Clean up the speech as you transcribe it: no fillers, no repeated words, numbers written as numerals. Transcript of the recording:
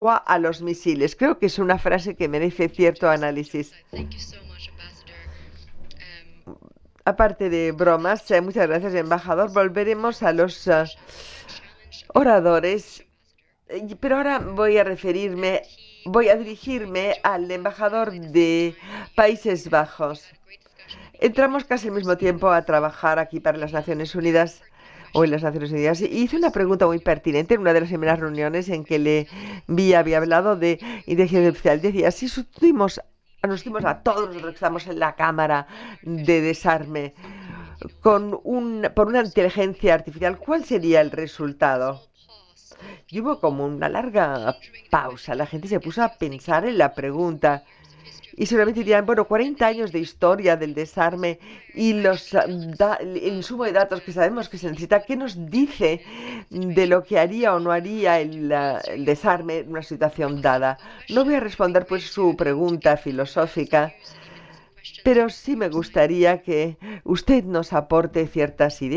a los misiles. Creo que es una frase que merece cierto análisis. Aparte de bromas, muchas gracias, embajador. Volveremos a los oradores, pero ahora voy a dirigirme al embajador de Países Bajos. Entramos casi al mismo tiempo a trabajar aquí para las Naciones Unidas o en las Naciones Unidas. Y hice una pregunta muy pertinente en una de las primeras reuniones en que le vi, había hablado de inteligencia artificial. Decía, si nos unimos a todos nosotros que estamos en la Cámara de Desarme por una inteligencia artificial, ¿cuál sería el resultado? Y hubo como una larga pausa. La gente se puso a pensar en la pregunta. Y seguramente dirían, bueno, 40 años de historia del desarme y el insumo de datos que sabemos que se necesita, ¿qué nos dice de lo que haría o no haría el desarme en una situación dada? No voy a responder pues su pregunta filosófica, pero sí me gustaría que usted nos aporte ciertas ideas.